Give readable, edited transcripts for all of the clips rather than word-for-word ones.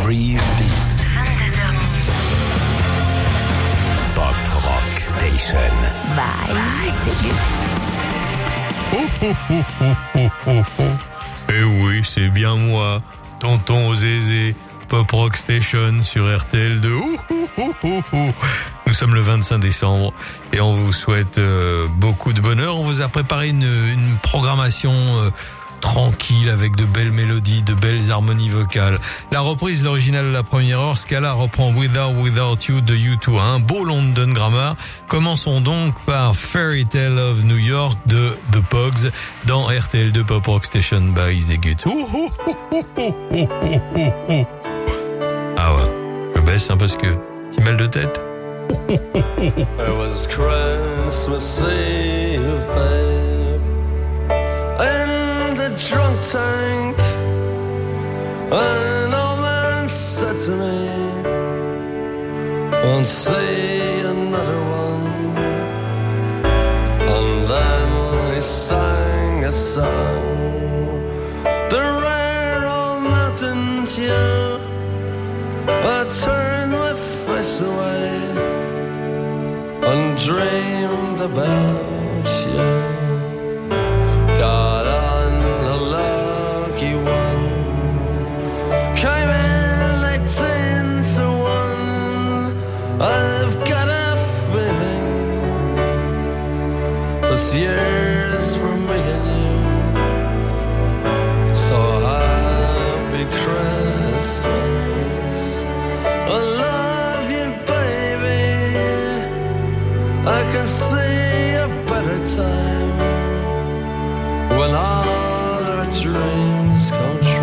Breathe deep. 22h minuit. Pop Rock Station. Bye. Eh oui, c'est bien moi, Tonton Zézé, Pop Rock Station sur RTL2. Nous sommes le 25 décembre et on vous souhaite beaucoup de bonheur. On vous a préparé une programmation tranquille avec de belles mélodies, de belles harmonies vocales. La reprise, l'original de la première heure, Scala reprend Without You de U2, un beau London Grammar. Commençons donc par Fairy Tale of New York de The Pogues dans RTL2 Pop Rock Station by Zegut. Ah ouais, je baisse parce que petit mal de tête. It was Christmas Eve, babe, in the drunk tank. An old man said to me, won't see another one. And then he sang a song, the rare old mountain tune. I turned my face away and dreamed about you. Got on a lucky one, came in 18 to 1. I've got a feeling this year's for me and you. So happy Christmas, I love you, baby. I can see a better time when all our dreams come true.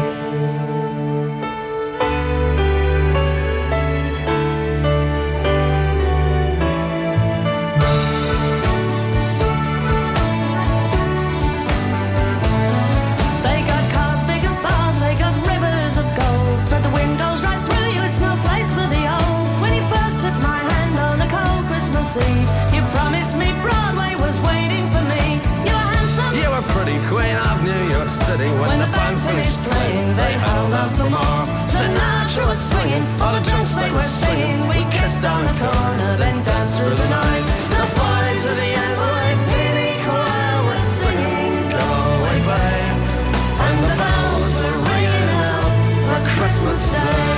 They got cars big as bars, they got rivers of gold, but the windows right through you, it's no place for the old. When you first took my hand on a cold Christmas Eve, you promised me Broadway was waiting for me. You were handsome, You were pretty queen of New York City. When the band finished playing, they held out for more. Sinatra was swinging, all the drunks they were singing. We kissed on the corner, then danced through the night. The boys of the NYPD choir were singing, "Go away, babe," and the bells were ringing out for Christmas Day.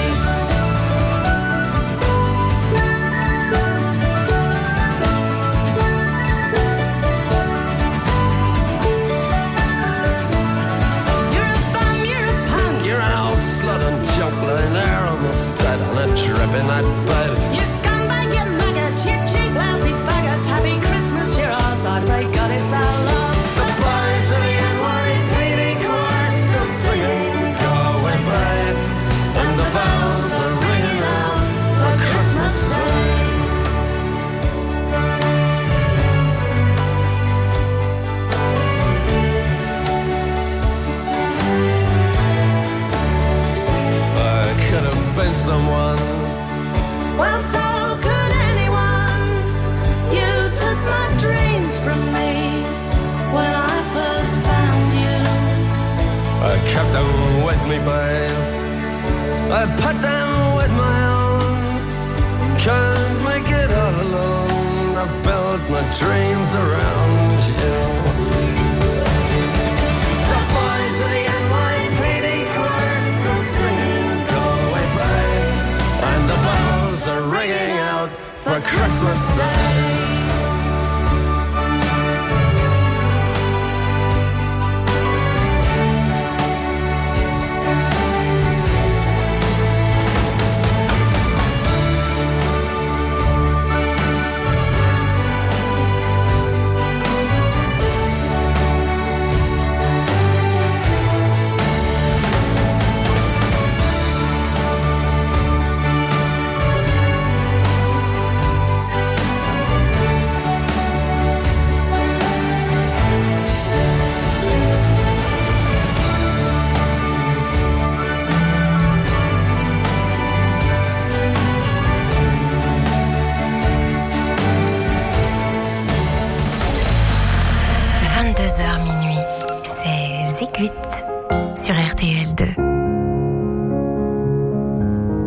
you're a bum, you're a punk, You're an old slut and junk lying there almost dead on a drip in that bed. you scumbag, you maggot, you cheap, lousy faggot. Happy Christmas, you're ours, I pray God it's our love. The boys of the NYPD choir still singing, "Go away, babe," and the bells are ringing out for Christmas Day. I could have been someone. Well, so could anyone. You took my dreams from me when I first found you. I kept them with me, babe. I put them with my own. Can't make it all alone. I built my dreams around you. The boys of the NYPD choir still singing, "Go away, babe," and the bells are ringing out for Christmas Day. sur RTL2.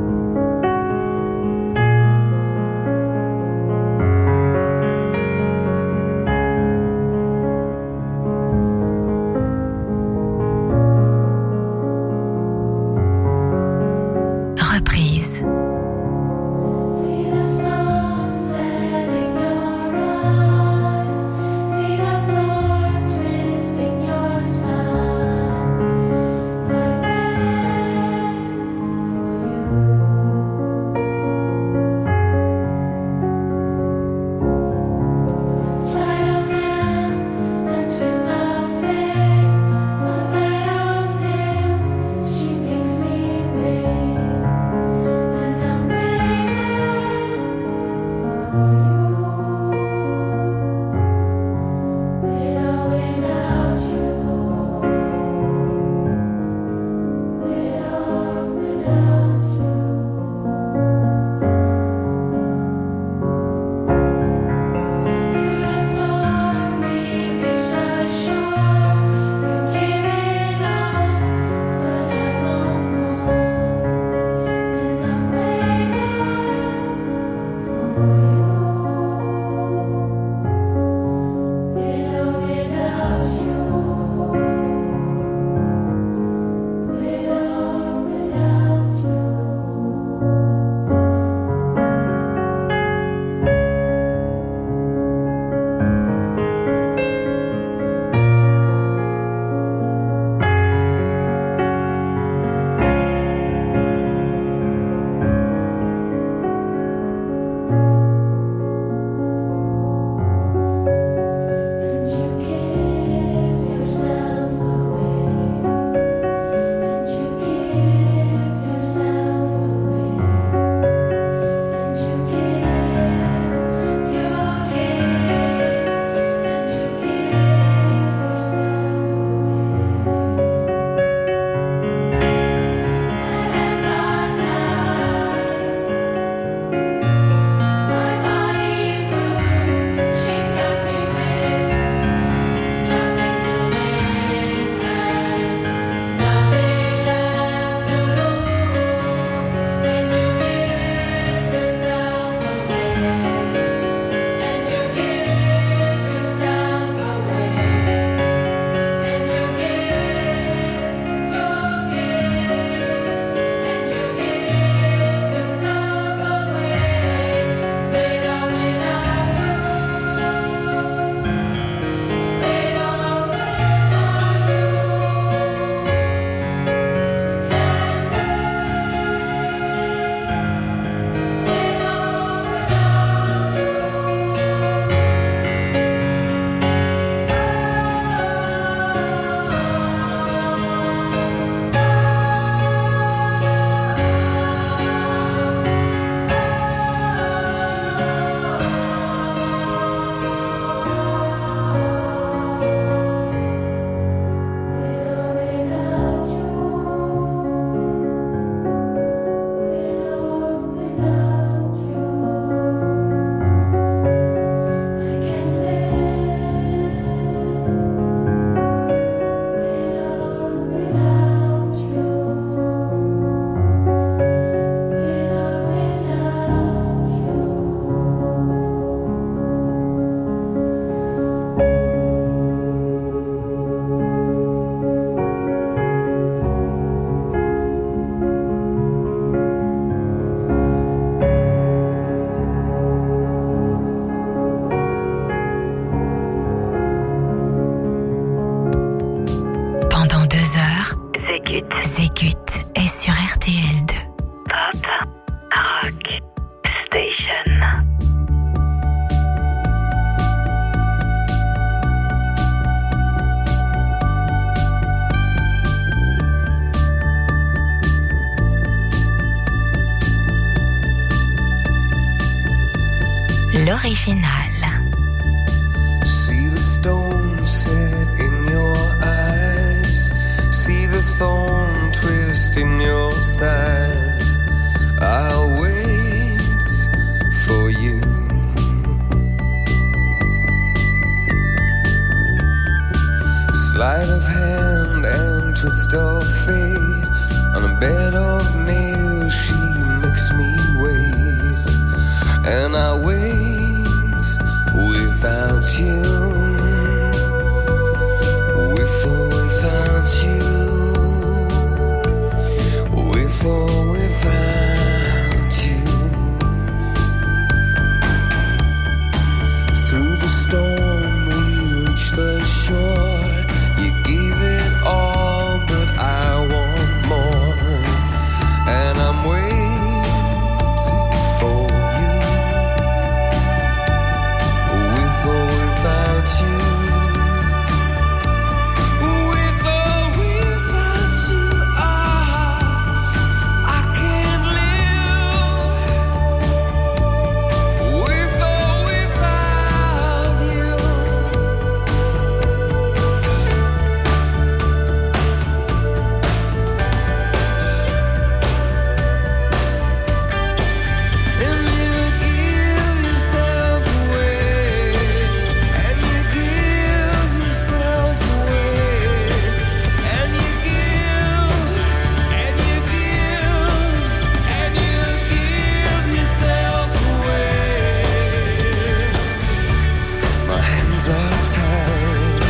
Zégut est sur RTL2. Pop Rock Station. L'original. See the stone set in your eyes. See the thorn twist in your side. I'll wait for you. Sleight of hand and twist of fate. On a bed of nails she makes me wait. And I wait without you. With or without you. With or without you. Through the storm we reach the shore. You gave it all, but I want more. And I'm waiting for you. With or without you. With or without you, I can't live. With or without you. And you give yourself away. And you give yourself away. And you give. And you give. And you give yourself away. My hands are tied.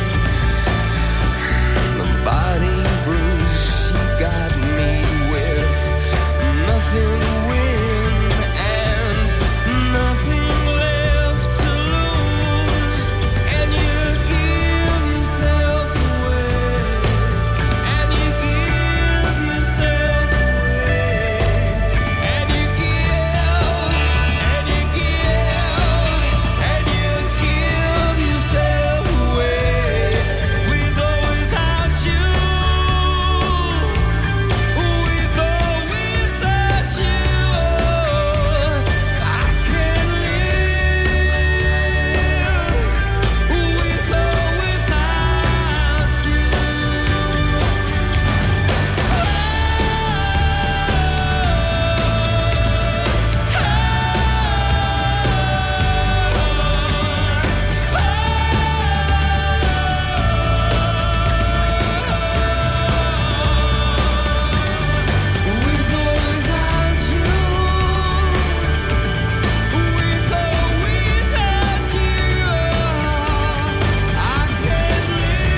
The body bruised. She got me with nothing to win and nothing left to lose. And you give yourself away. And you give yourself away. And you give. And you give. And you give yourself away. With or without you. With or without you, I can't live. With or without you. With or without you. With or without you, I can't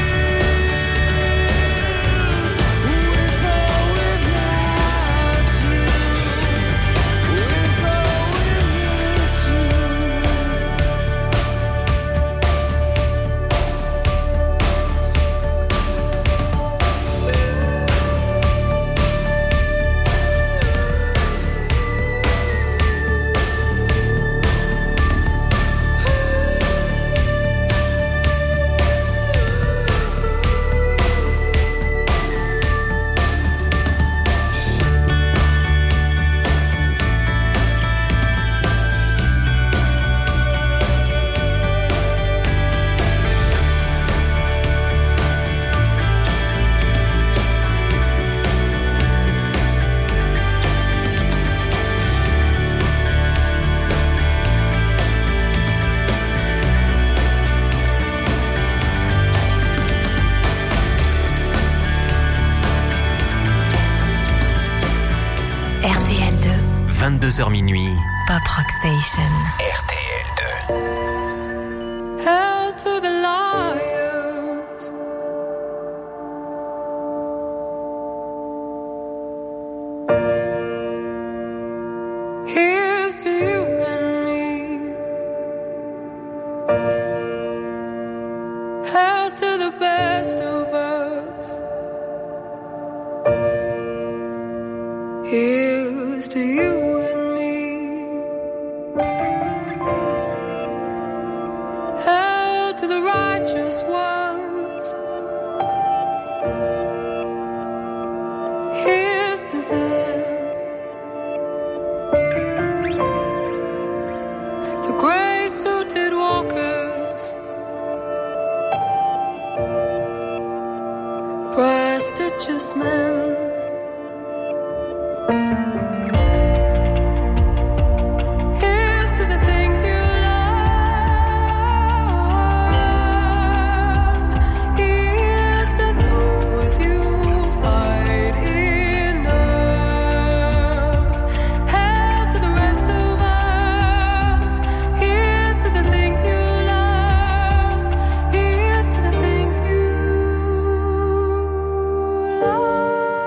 live. With or without you. With or RTL2. 22h minuit. Pop Rock Station. RTL2. Hell to the liars. Here's to you and me. Hell to the best of us. prestigious men. Here's to the things you love. Here's to those you fight enough. Hail to the rest of us. Here's to the things you love. Here's to the things you love.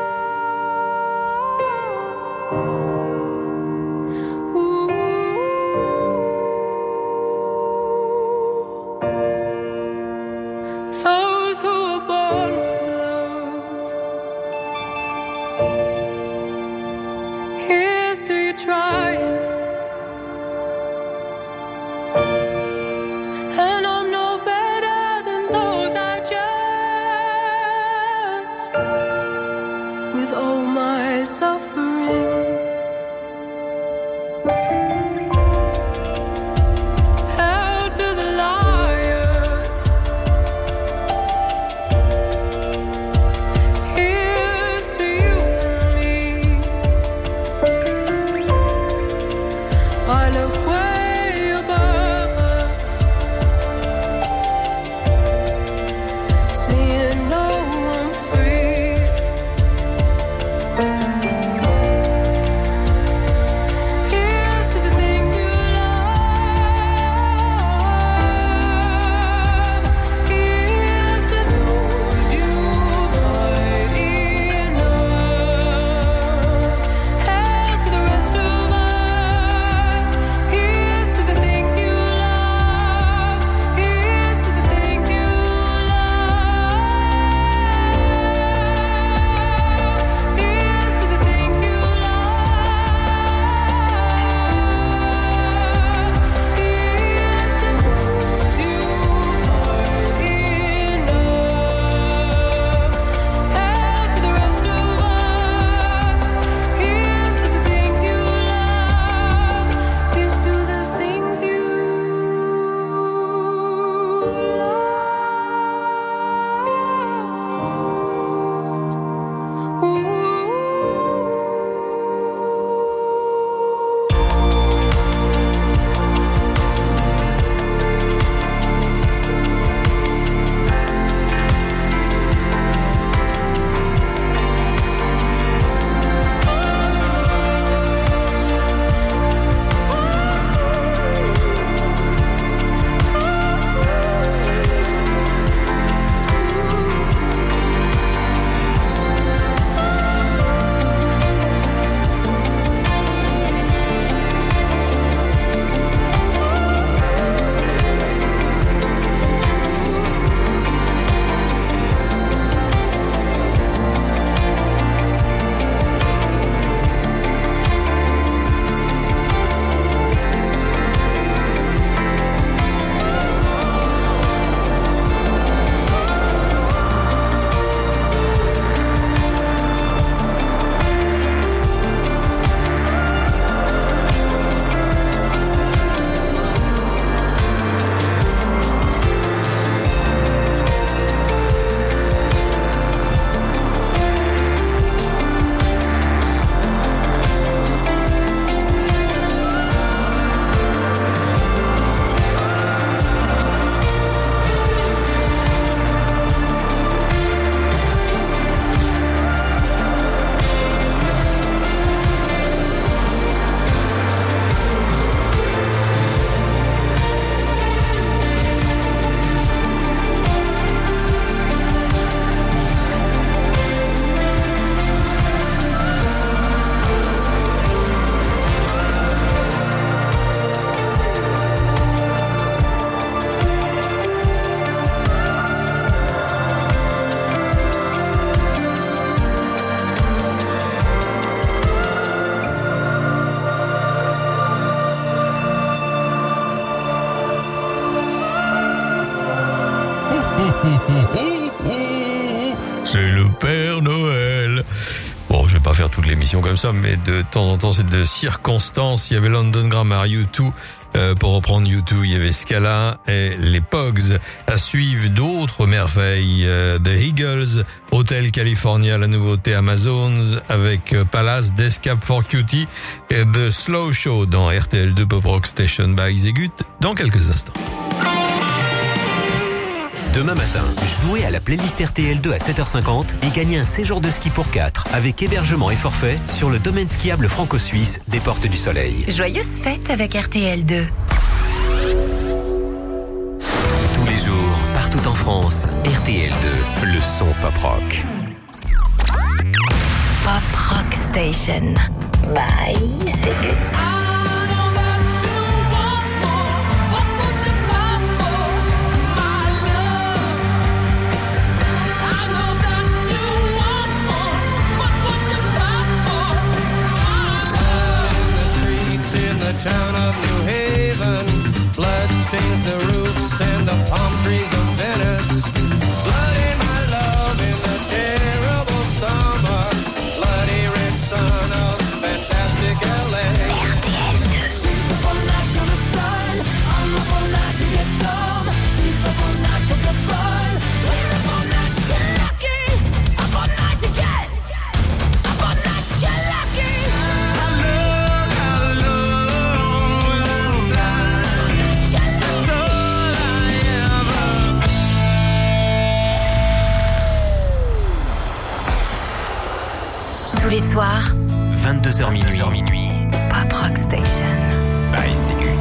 Those who are born with love. Here's to you trying. And I'm no better than those I judge with all my suffering. Hail to the liars. Here's to you and me. I look way above us, seeing no one free. Here's to the things you love. Here's to those you fight enough. Hail to the rest of us. Here's to the things you love. Here's to the things you love. Here's to the things you love. Here's to those you fight enough. Hail to the rest of us. Here's to the things you love. Here's to the things you C'est le Père Noël. Bon, je vais pas faire toute l'émission comme ça, mais de temps en temps, c'est de circonstances. Il y avait London Grammar, U2 Pour reprendre U2, il y avait Scala et les Pogs. À suivre d'autres merveilles. The Eagles, Hotel California, la nouveauté Amazons avec Palace, d'Escape for Cutie et The Slow Show dans RTL2 Pop Rock Station by Exegut dans quelques instants. Demain matin, jouez à la playlist RTL2 à 7h50 et gagnez un séjour de ski pour 4 avec hébergement et forfait sur le domaine skiable franco-suisse des Portes du Soleil. Joyeuses fêtes avec RTL2. Tous les jours, partout en France, RTL2, le son pop rock. Pop Rock Station by Exegut. The town of New Haven, blood stains the roofs and the palm trees of Venice. Bloody my love in the terrible summer, bloody red sun of fantastic LA. She's up all night to the sun, I'm up all night to get some. She's up all night for the fun, we're up all night to get lucky. Up all night to get, up all night to get lucky. Tous les soirs, 22h minuit. Pop Rock Station. By Exegut.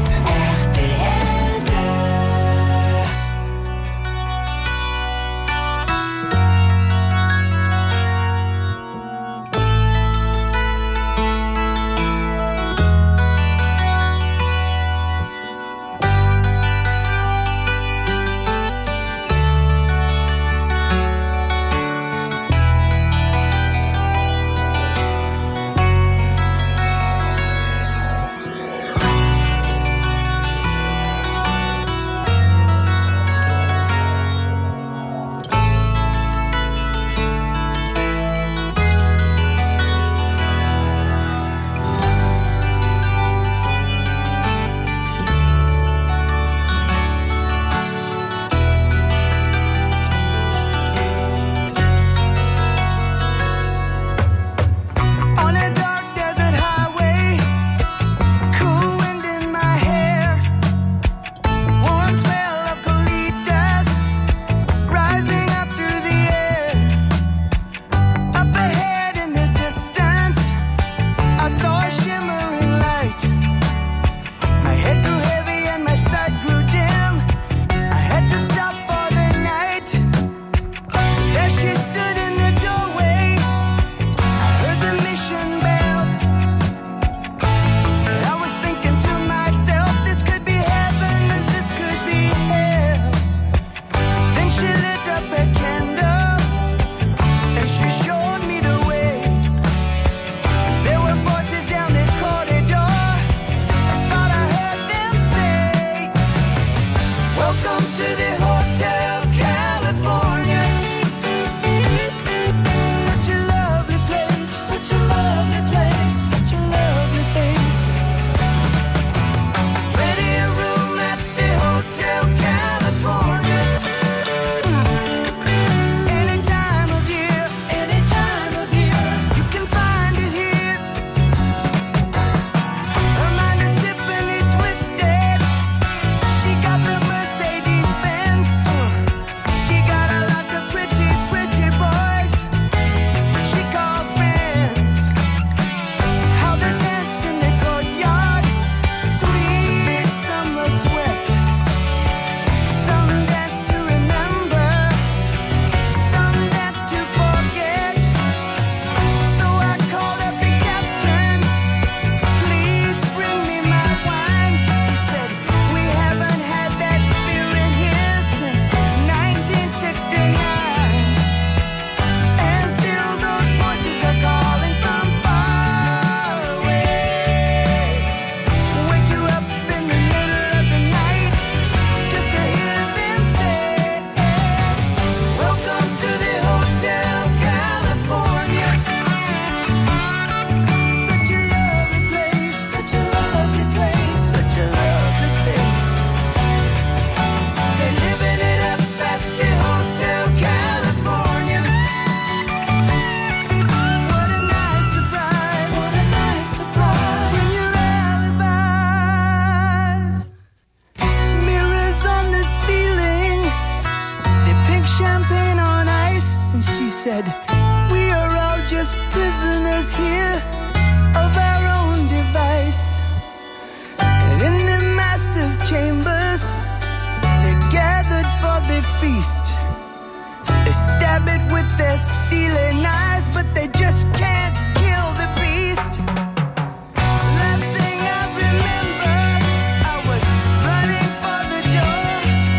just prisoners here of our own device. And in the master's chambers, they're gathered for the feast. They stab it with their steely knives, but they just can't kill the beast. Last thing I remember, I was running for the door.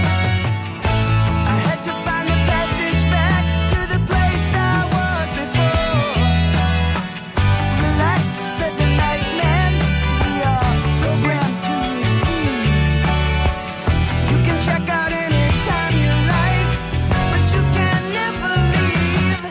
I had to find the passage back to the place I was before. Relax, said the night man, we are programmed to receive. You can check out anytime you like, but you can never leave.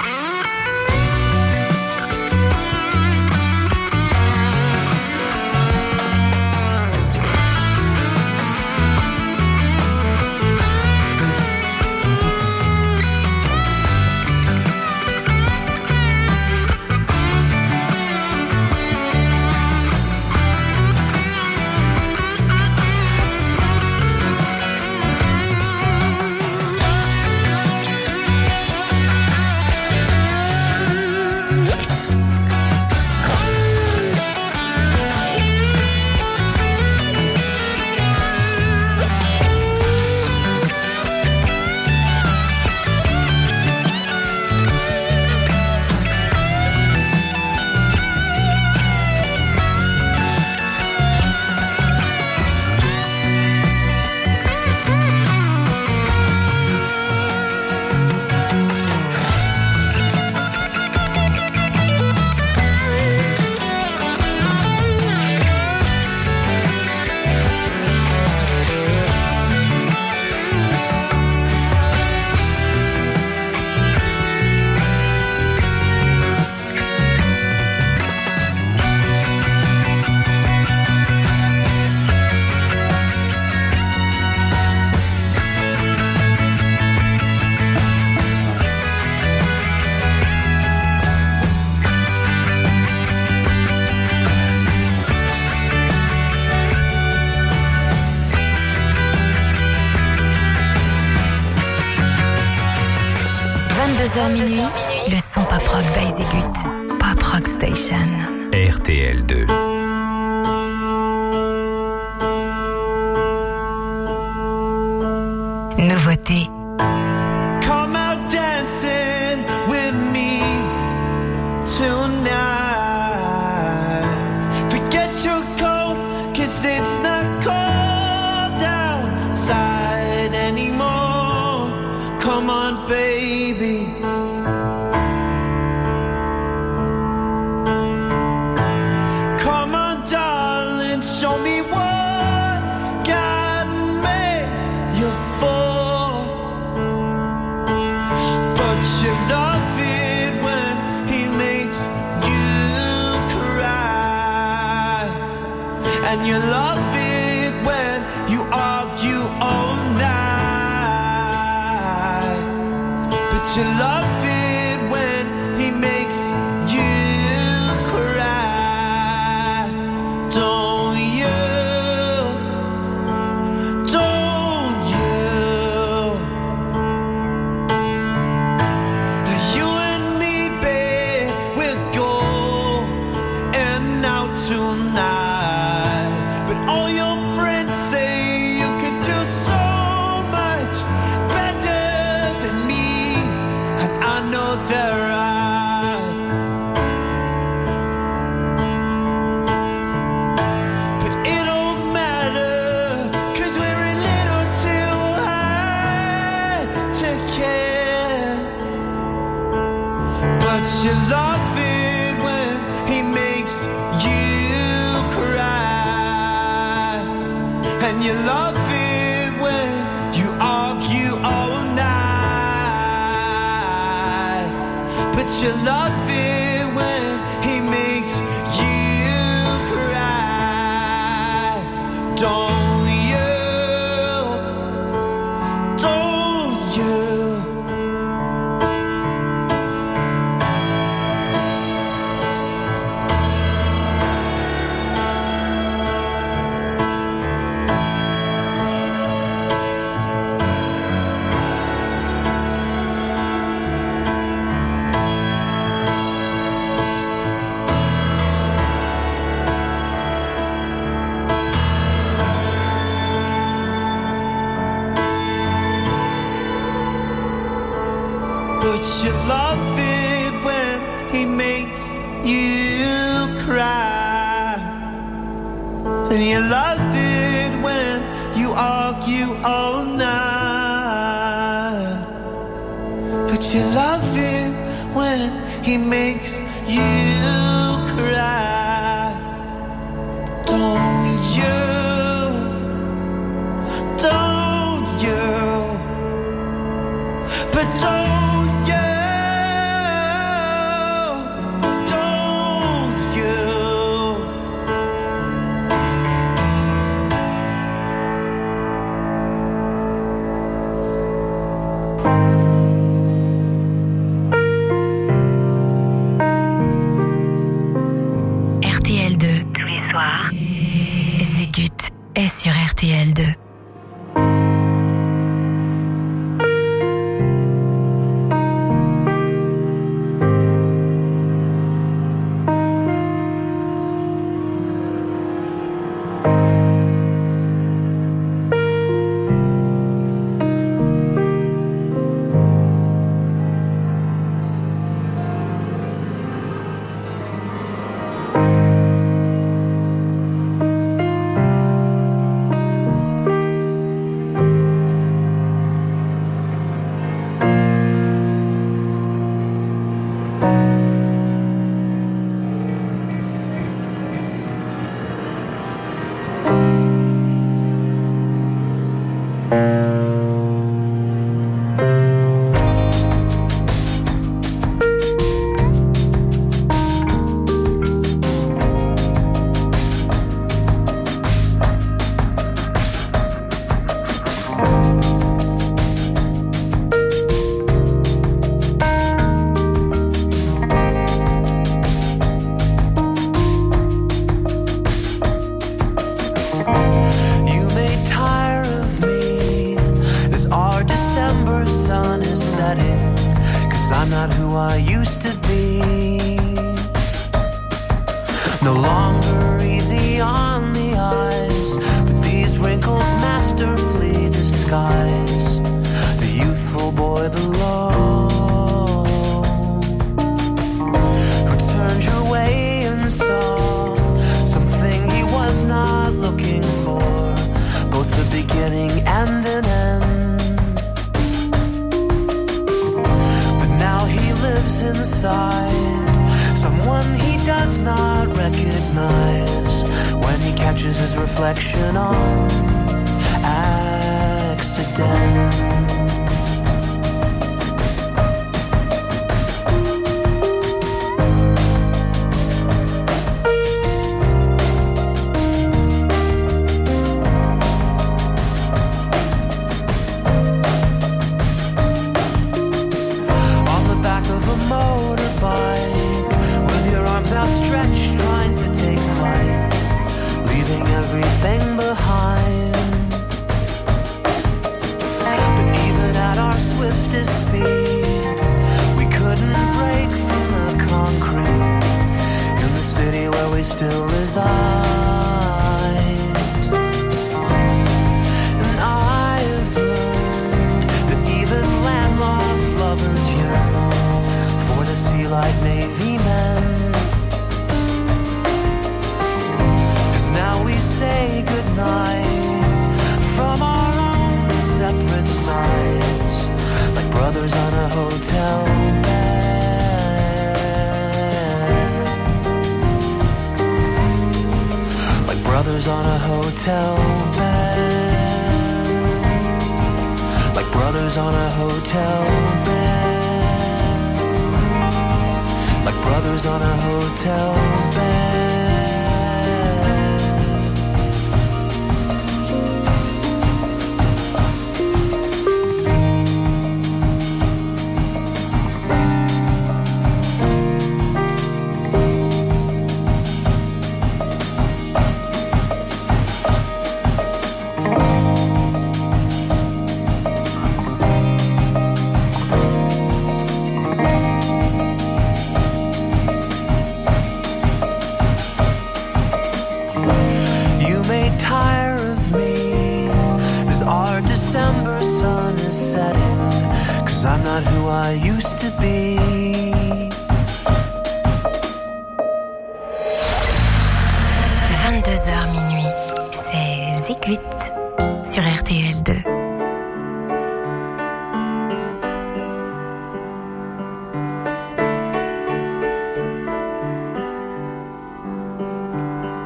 Minuit, le son pop rock d'Aizegut. Pop Rock Station. RTL 2. Nouveauté. Come out dancing with me tonight. Forget your coat, 'cause it's not cold outside anymore. Come on, baby. Come on, darling, show me what God made you for. But you love it when he makes you cry, and you love it when you argue all night. But you love it when he makes you cry. Don't you? Don't you? You and me, babe, we'll go and out tonight. But all your friends say you can do so much better than me, and I know they're right. But it don't matter, 'cause we're a little too high to care. But you love it when he makes you cry, and you love it when you argue all night. But you love it when he makes you cry. Don't you? Don't you? he makes you cry. And you love it when you argue all night. But you love it when he makes you cry. Don't you? Don't you? But don't you? Don't you? RTL2, tous les soirs, Zégut est sur RTL2.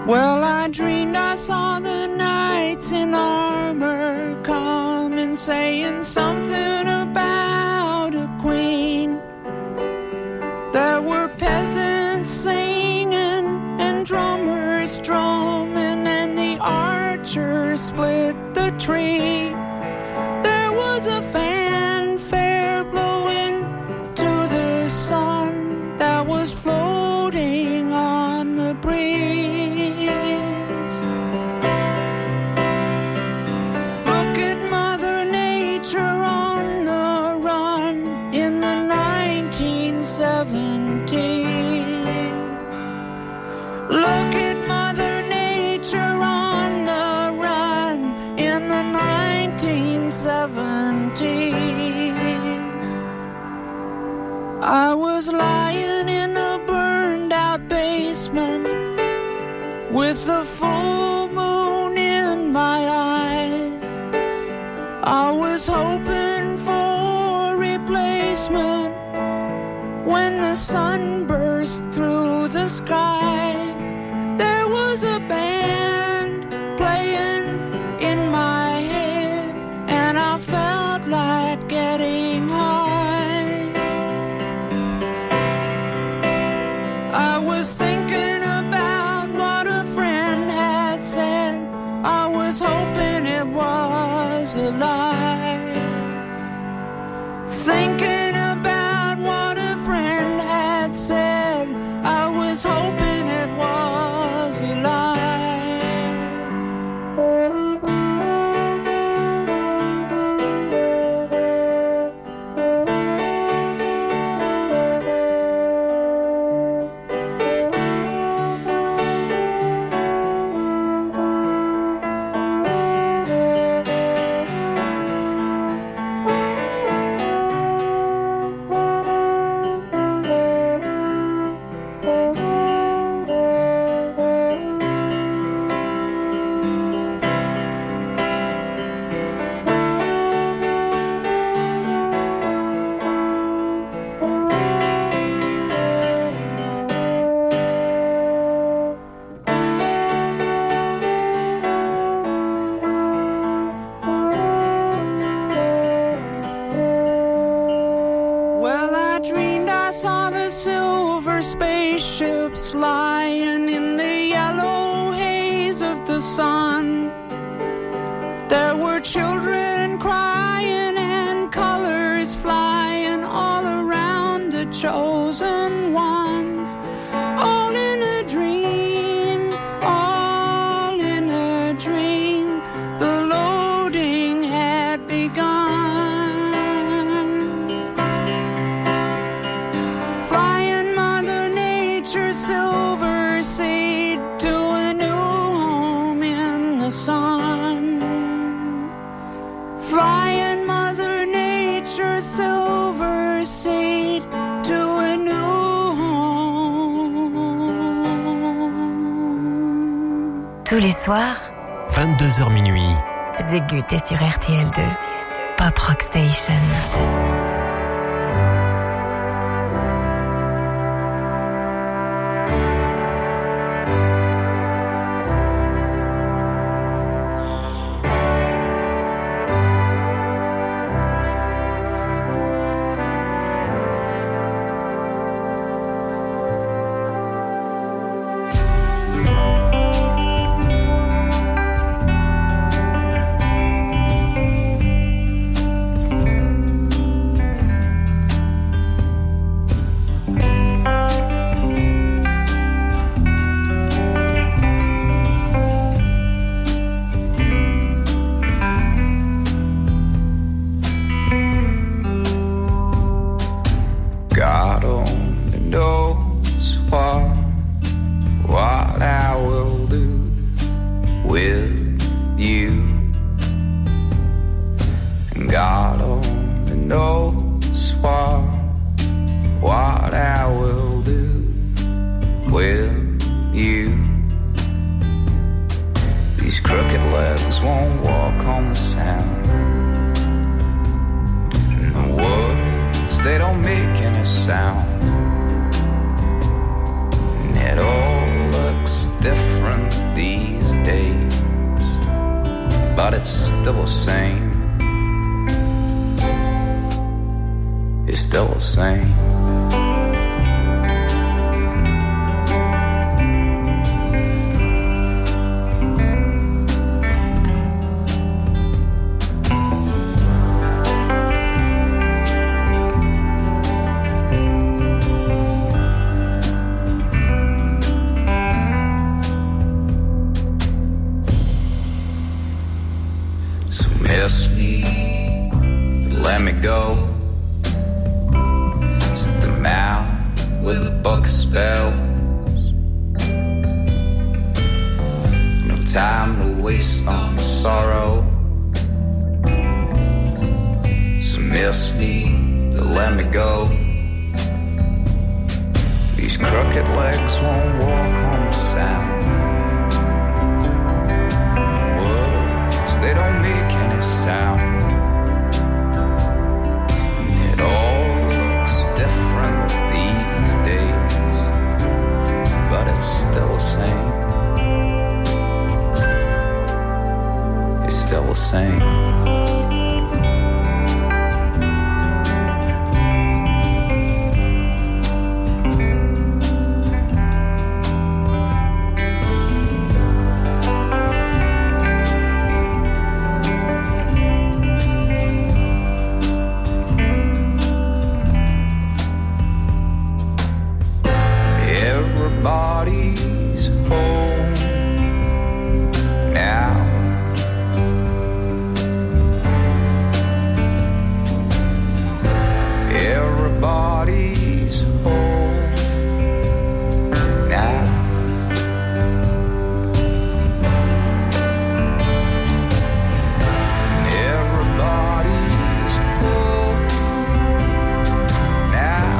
Well, I dreamed I saw the knights in armor coming, saying something about a queen. There were peasants singing and drummers drumming, and the archers split the tree. There was a fanfare blowing to the sun that was floating on the breeze. Look at Mother Nature on the run in the 1970s. Look at Mother Nature on the run in the 1970s. I was lying in a burned out basement with the full moon in my eyes. I was hoping for replacement when the sun burst through the sky. There was a band playing in my head, and I felt like getting high. I was thinking about what a friend had said. I was hoping it was a lie. Thinking about what a friend had said. I was hoping it was a lie. Spaceships lying in the yellow haze of the sun. There were children crying and colors flying all around the chosen ones. All in a dream, all in a dream. The loading had begun. Silver seed to a new home in the sun. Flying Mother Nature, silver seed to a new home. Tous les soirs, 22h minuit. Zégut est sur RTL2, Pop Rock Station. still the same. It's still the same. Miss me, let me go. It's the mouth with a book of spells. No time to waste on sorrow. So miss me, let me go. These crooked legs won't walk on the sound. They don't make any sound. It all looks different these days, but it's still the same. It's still the same. Everybody's home now. Everybody's home now. Everybody's home now.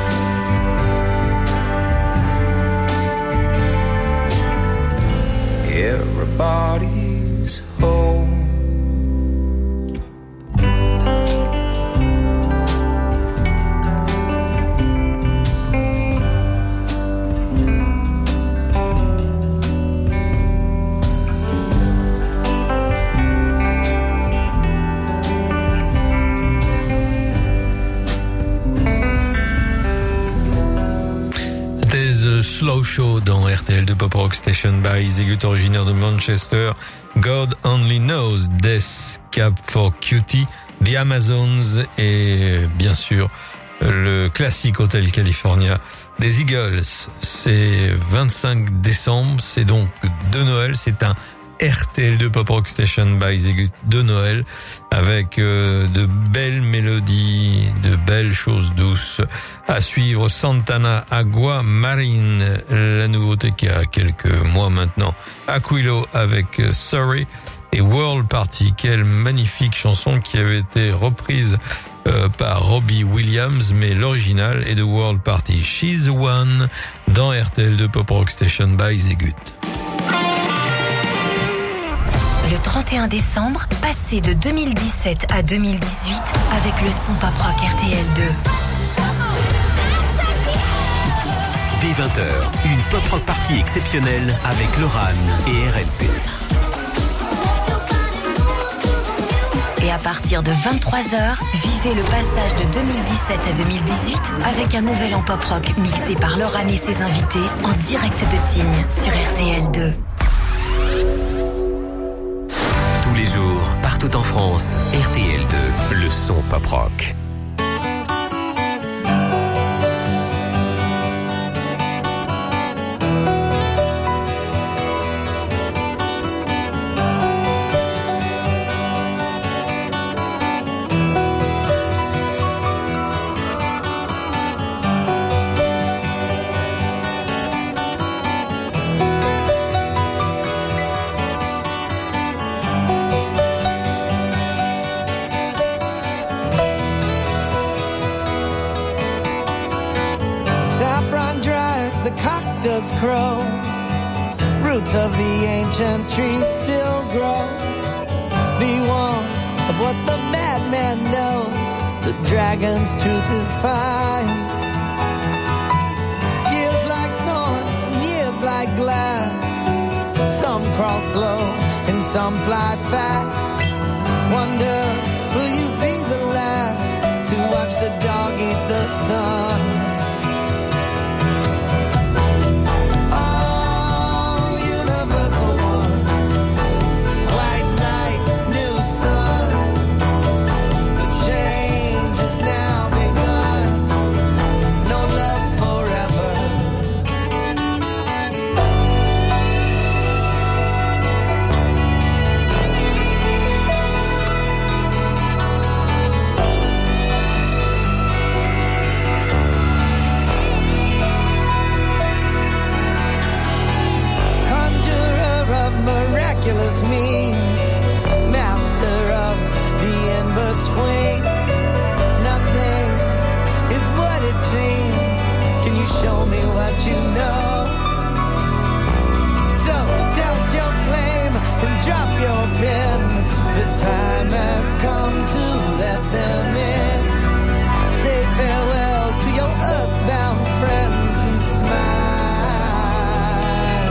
Everybody's home. C'était The Slow Show dans RTL de Pop Rock Station by Zegut, originaire de Manchester. God Only Knows, Death Cab for Cutie, The Amazons et bien sûr le classique Hotel California des Eagles. C'est 25 décembre, c'est donc de Noël, c'est un RTL2 Pop Rock Station by Zegut de Noël avec de belles mélodies, de belles choses douces. À suivre Santana Agua Marine, la nouveauté qui a quelques mois maintenant. Aquilo avec Sorry et World Party, quelle magnifique chanson qui avait été reprise par Robbie Williams, mais l'original est de World Party. She's the One dans RTL2 Pop Rock Station by Zegut. Le 31 décembre, passez de 2017 à 2018 avec le son Pop Rock RTL2. Dès 20h, une Pop Rock Party exceptionnelle avec Loran et RLP. Et à partir de 23h, vivez le passage de 2017 à 2018 avec un nouvel an Pop Rock mixé par Loran et ses invités en direct de Tignes sur RTL2. Tous les jours, partout en France, RTL2, le son Pop Rock. Crow, roots of the ancient trees still grow. Be warned of what the madman knows. The dragon's tooth is fine. Years like thorns, years like glass. Some crawl slow and some fly fast. Wonder, will you be the last to watch the dog eat the sun? Oh, universal one, white light, new sun. The change has now begun. No love forever. Conjurer of miraculous means, master of the in-between. Nothing is what it seems. Can you show me what you know? So douse your flame and drop your pen. The time has come to let them in. Say farewell to your earthbound friends and smile.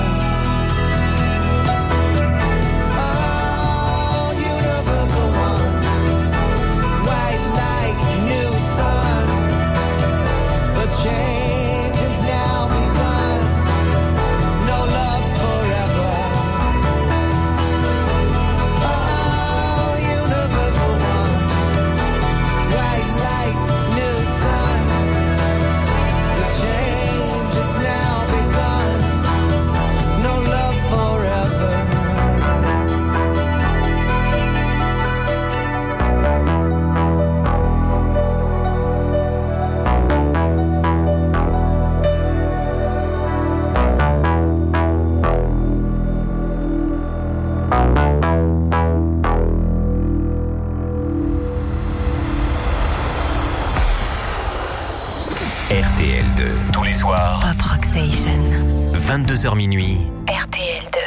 Oh, universal one, white light, new sun. The change has now begun. No love forever. Oh, universal one, white light, new sun. The change has now begun. No love forever. RTL2, tous les soirs, Pop Rock Station. 22h minuit. RTL2.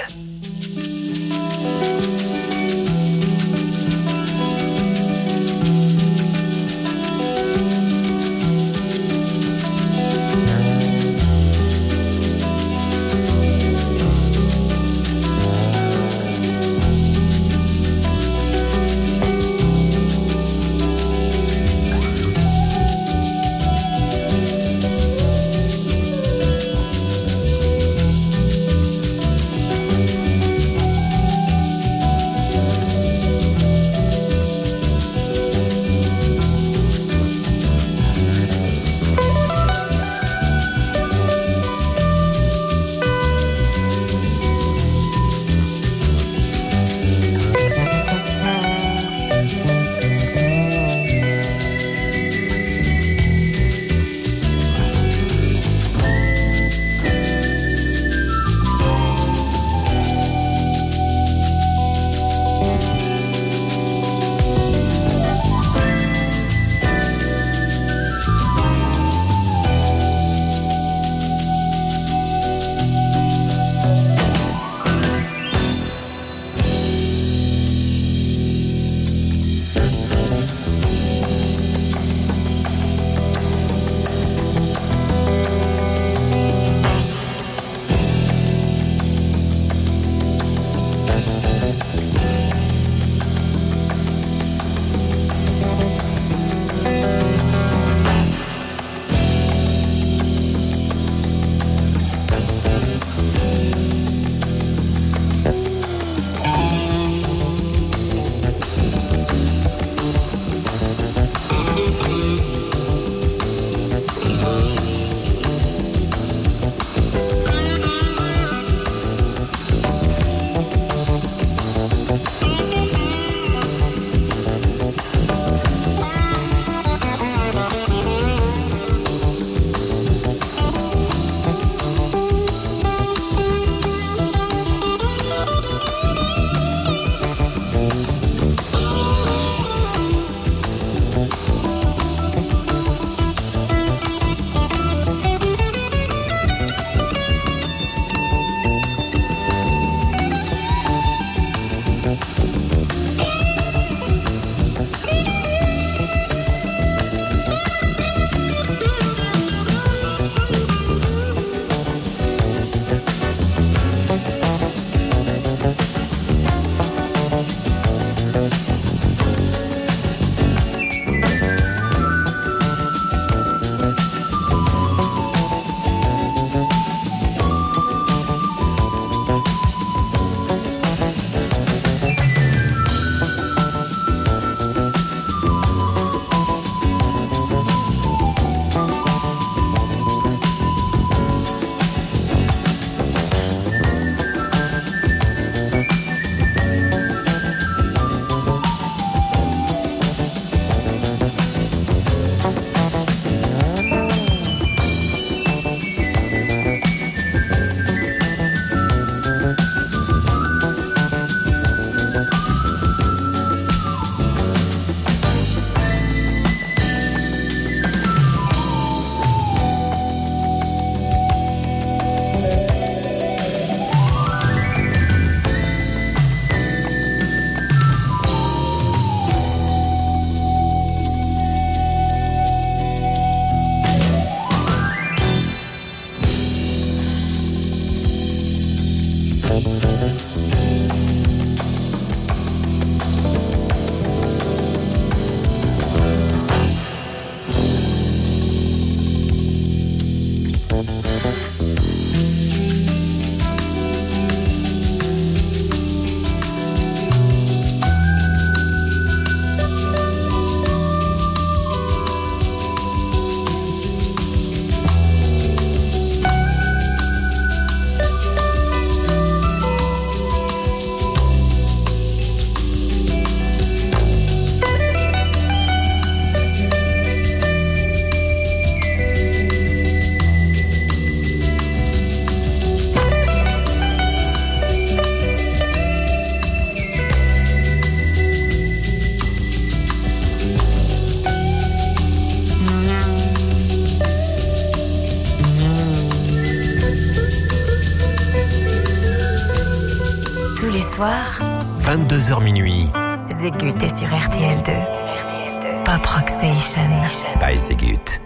Soir, 22h minuit. Zégut est sur RTL2. Pop Rock Station. By Zégut.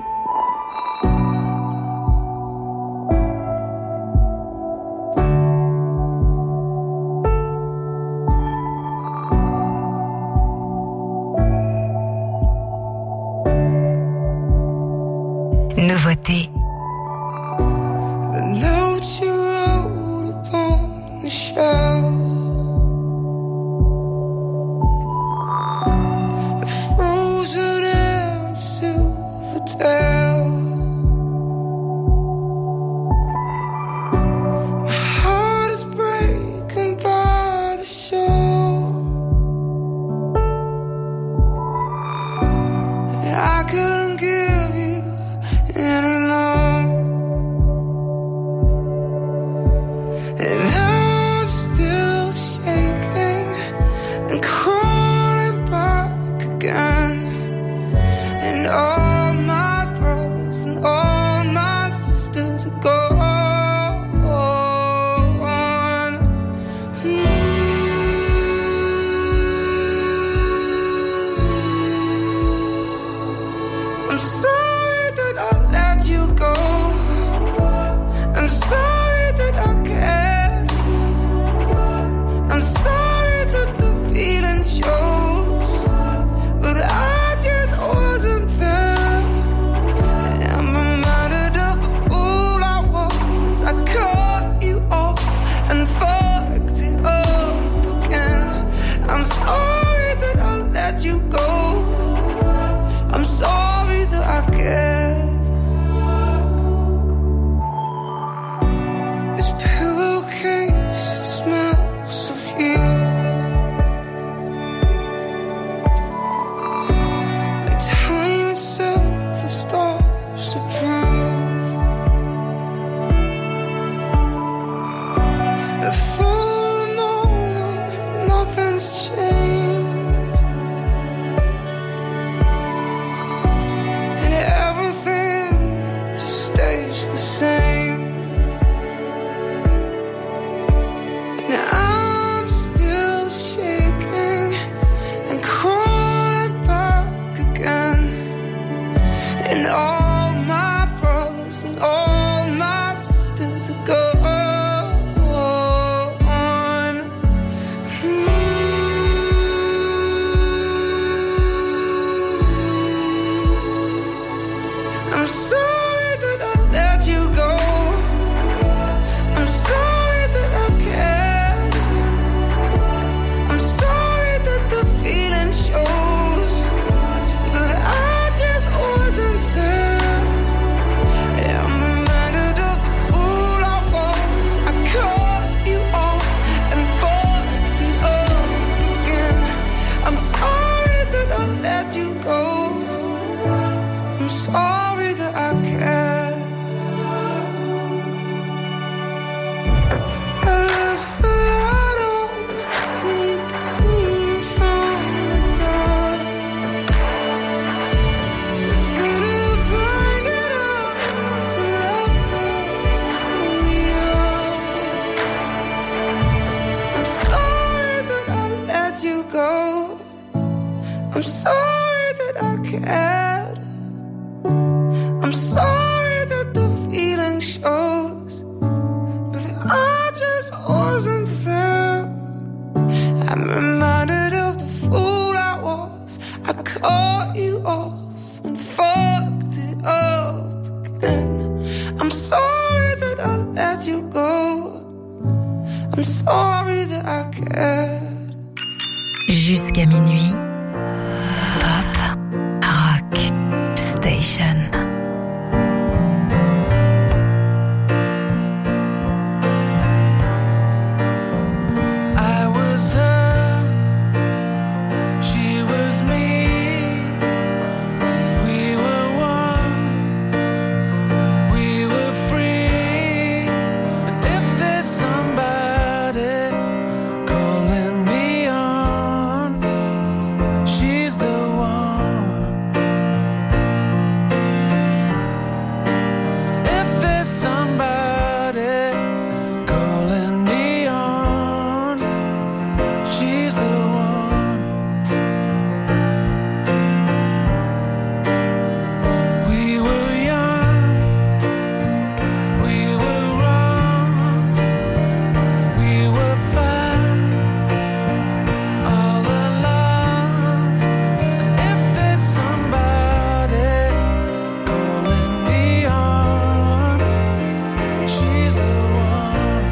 Nouveauté. The note you wrote upon the shelf, the frozen air and Silvertail. My heart is breaking by the shore, and I couldn't give you anymore. And I'm still shaking and crawling back again. And all my brothers and all my sisters are gone. I'm sorry that I let you go. I'm sorry that I cared. I'm sorry that the feeling shows, but I just wasn't there. I'm reminded of the fool I was. I cut you off and fucked it up again. I'm sorry that I let you go. I'm sorry that I cared. This pillowcase smells of you, like time itself, it starts to prove that for a moment nothing's changed, and everything just stays the same. And I'm still shaking and crawling back again. And all my brothers and all my sisters are gone. I'm sorry that I let you go. I'm sorry that I cared. I'm sorry that the feeling shows, but I just wasn't there. I'm reminded of the fool I was. I cut you off and fucked it up again. I'm sorry that I let you go. I'm sorry that I cared. I left the light on so you could see me from the dark. Then I blinded us and left us where we are. I'm sorry that I let you go. I'm sorry that I cared. I'm sorry that the feeling shows, but I just wasn't let you go. I'm sorry that I cared. Jusqu'à minuit, Pop Rock Station. I was her, she was me. We were one, we were free. And if there's somebody calling me on, she's the one. If there's somebody calling me on, she's the one. We were young, we were wrong, we were fine all along. And if there's somebody calling me on, she's the one.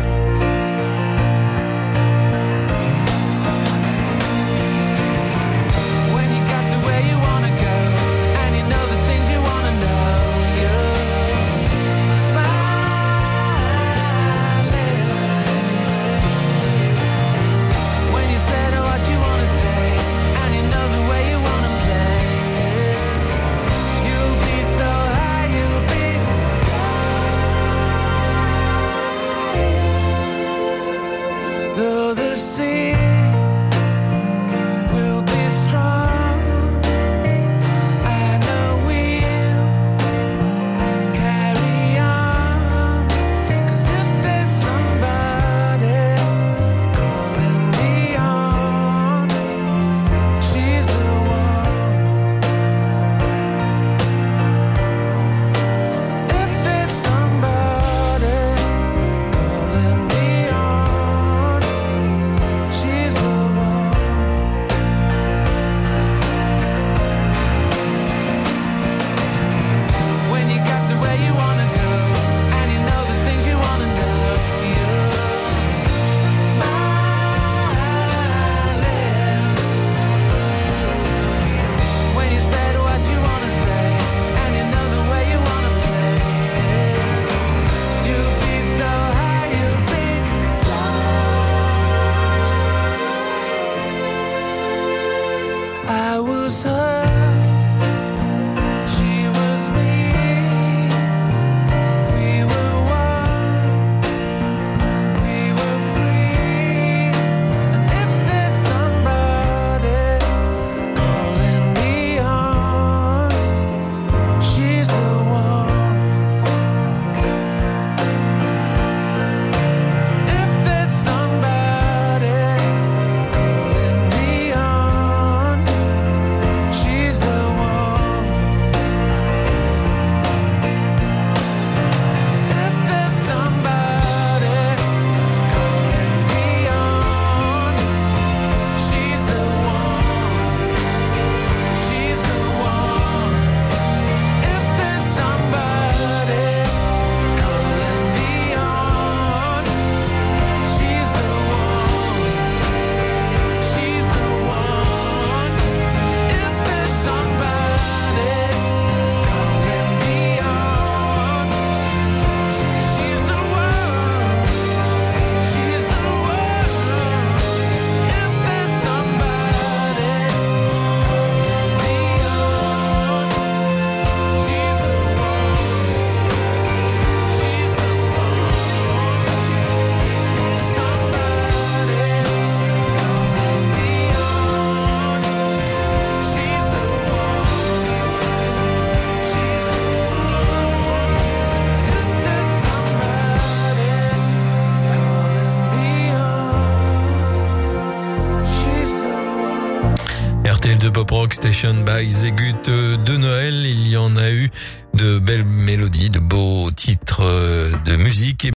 When you got to where you wanna go, and you know the things you wanna know, you're smiling. When you said what you wanna say, and you know the way you wanna play, you'll be so high, you'll be flying. Though the sea will be strong, I know we'll carry on. 'Cause if there's somebody calling me on, she's the one. If there's somebody calling me on, she's the one. When you got to where you wanna go, and you know the things you wanna know, you're smiling. When you said what you wanna say, and you know the way you wanna play, you'll be so high, you'll be flying. I was her, she was me. We were one, we were free. And if there's somebody calling me on, she's the one. If there's somebody calling me on, she's the one. If there's somebody calling me on, she's the one. She's the one. If there's somebody calling me on, she's the one. She's the one. If there's somebody calling me on, she's the one. She's the one. If there's somebody calling me on, she's the one. She's the one. Somebody calling me on, she's the one. She's the one. If there's somebody calling me on, she's the one. RTL de Pop Rock Station by Zegut de Noël. Il y en a eu de belles mélodies, de beaux titres de musique.